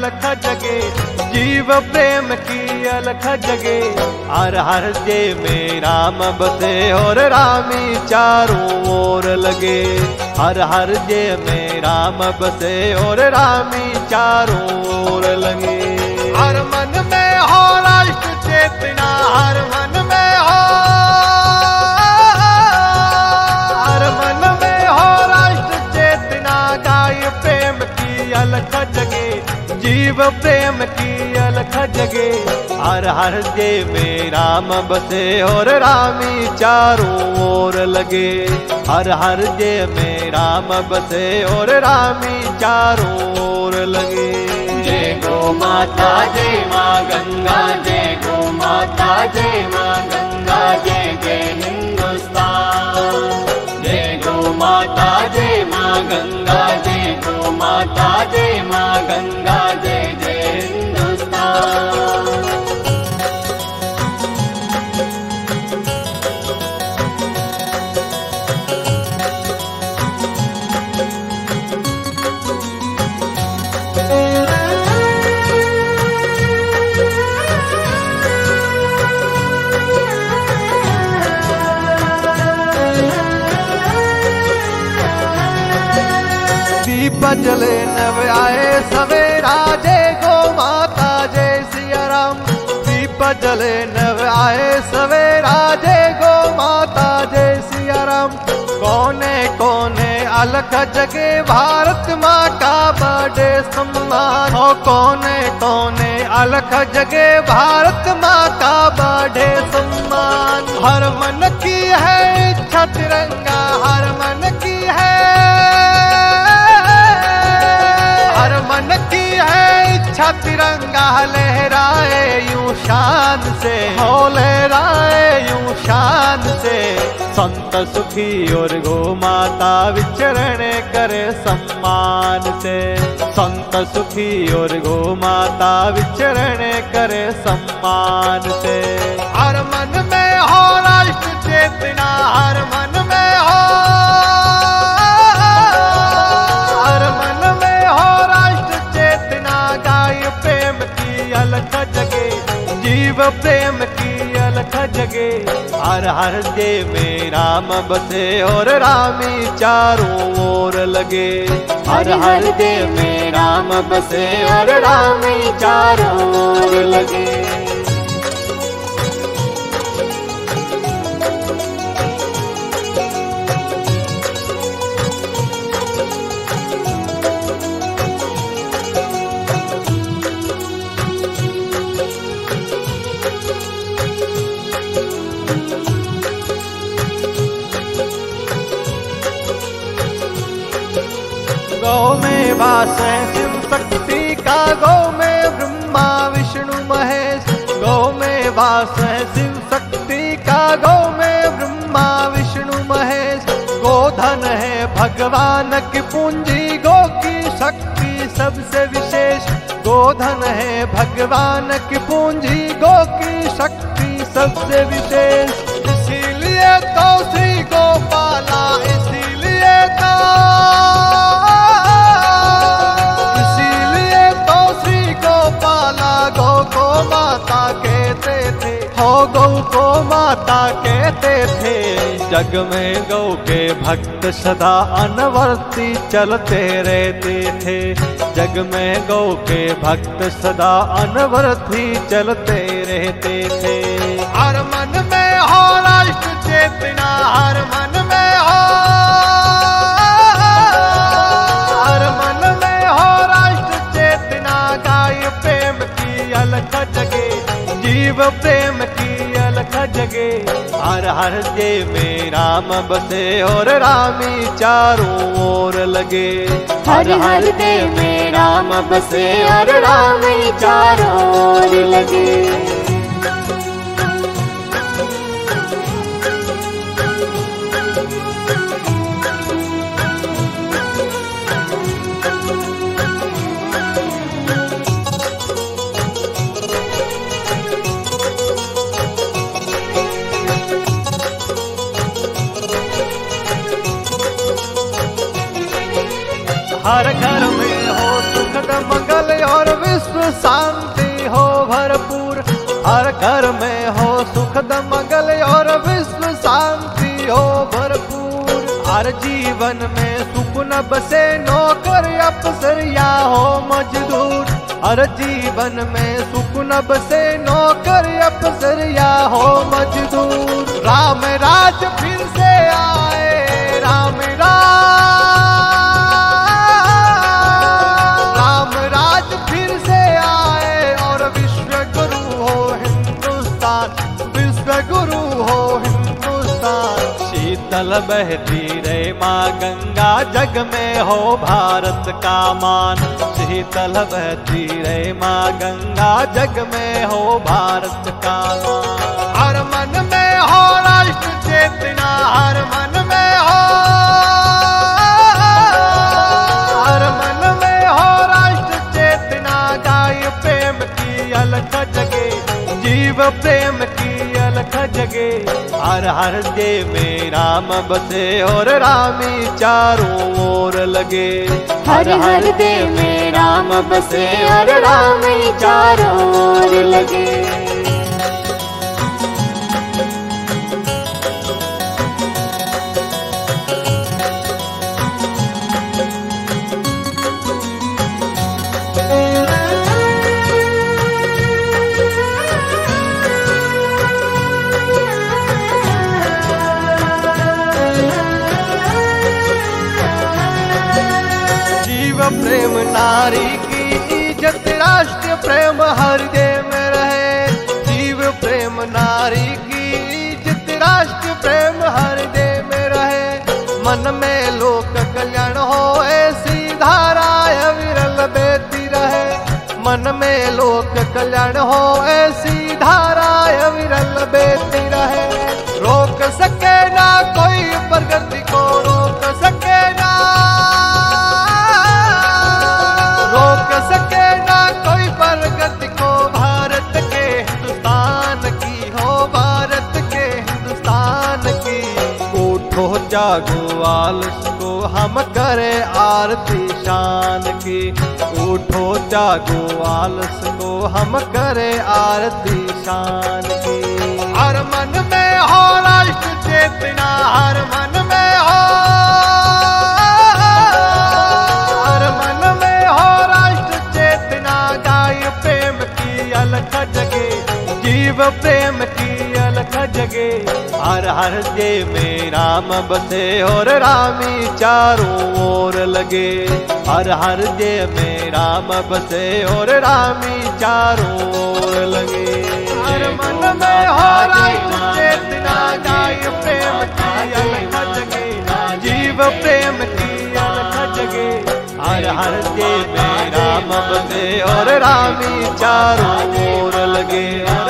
अलख जगे, जीव प्रेम की अलख जगे। हर हर जे में राम बसे और रामी चारों ओर लगे। हर हर जे में राम बसे और रामी चारों ओर लगे। हर मन में हो राष्ट्र चेतना, हर मन में हो, हर मन में हो राष्ट्र चेतना। गाय प्रेम की अलख जगे, जीव प्रेम की अलख जगे। हर हर जे में राम बसे और रामी चारों ओर लगे। हर हर जे में राम बसे और रामी चारों ओर लगे। जय गो माता जय माँ गंगा, जय गो माता जय माँ गंगा, जय जय हिंदुस्तान। जय गो माता जय माँ गंगा, जय गो माता जय माँ गंगा, जय जय हिंदुस्तान। दीप जले नव आए सवेरा, जय गो माता जय सिया राम। दीप जले नव आए सवेरा, जय गो माता जय सिया राम। कोने कोने अलख जगे, भारत माँ का बड़े सम्मान हो। कोने कोने अलख जगे, भारत माँ का बड़े सम्मान। हर मन की है इच्छा तिरंगा, हर मन की है, हर मन की है इच्छा तिरंगा। लहराए यूं शान से, हो लहराए यूं शान से। संत सुखी और गो माता विचरण करे सम्मान से। संत सुखी और गो माता विचरण करे सम्मान से। हर मन में हो राष्ट्र चेतना, हर मन में हो, हर मन में हो राष्ट्र चेतना। गाय प्रेम की अलख जगे, जीव प्रेम की अलख जगे। हर हर जे में राम बसे और रामी चारों ओर लगे। हर हर जे में राम बसे और रामी चारों ओर लगे। गौ में वास है शिव शक्ति का, गौ में ब्रह्मा विष्णु महेश। गौ में वास है शिव शक्ति का, गौ में ब्रह्मा विष्णु महेश। गोधन है भगवान की पूंजी, गौ की शक्ति सबसे विशेष। गोधन है भगवान की पूंजी, गौ की शक्ति सबसे विशेष। इसीलिए तो श्री गोपाला, इसीलिए तो, इसीलिए तो श्री गोपाला गौ को माता कहते थे, हो गौ को माता कहते थे। जग में गौ के भक्त सदा अनवर्ती चलते रहते थे। जग में गौ के भक्त सदा अनवर्ती चलते रहते थे। हर मन में हो राष्ट्र चेतना, हर मन में हो, हर मन में हो राष्ट्र चेतना। गाय प्रेम की अलख जगे, जीव प्रेम की अलख जगे। हर हर जे में राम बसे और रामी चारों ओर लगे। हर हर जे में राम बसे और रामी चारों ओर लगे। हर घर में हो सुखद मंगल और विश्व शांति हो भरपूर, हर घर में हो सुखद मंगल और विश्व शांति हो भरपूर। हर जीवन में सुख न बसे नौकर अफसर या हो मजदूर, हर जीवन में सुख न बसे नौकर अफसर या हो मजदूर। राम राज फिर से आए, राम राज फिर से आए और विश्व गुरु हो हिंदुस्तान, विश्व गुरु हो हिंदुस्तान। शीतल बहती रहे माँ गंगा, जग में हो भारत का मान। शीतल बहती रहे माँ गंगा, जग में हो भारत का मान। हर मन में हो राष्ट्र चेतना, हर मन में हो, हर मन में हो राष्ट्र चेतना। गाय प्रेम की अलख जगे, जीव प्रेम की अलख जगे। हर हर दे में राम बसे और रामी चारों ओर लगे। हर हर दे में राम बसे और राम चारों ओर लगे। प्रेम नारी की इज्जत, राष्ट्र प्रेम हृदय में रहे। जीव प्रेम नारी की इज्जत, राष्ट्र प्रेम हृदय में रहे। मन में लोक कल्याण हो ऐसी धारा विरल बहती रहे। मन में लोक कल्याण हो ऐसी धारा विरल बहती रहे। रोक सके ना कोई प्रगति को, रोक सके ना, रोक सके ना कोई प्रगति को। भारत के हिंदुस्तान की हो, भारत के हिंदुस्तान की। उठो जागो आलस को, हम करे आरती शान की। उठो जागो आलस को, हम करे आरती शान की। हर मन में हो राष्ट्र चेतना, हर मन में हो, हर मन में हो राष्ट्र चेतना। गाय प्रेम की अलख जगे, जीव प्रेम की अलख जगे। हर हर दे में राम बसे और रामी चारों ओर लगे। हर हर दे में राम बसे और रामी चारों ओर लगे। हर मन में हो राष्ट्र चेतना, गाय प्रेम की अलख जगे, जीव प्रेम की अलख जगे। हर हर दे में राम बसे और रामी चारों ओर लगे।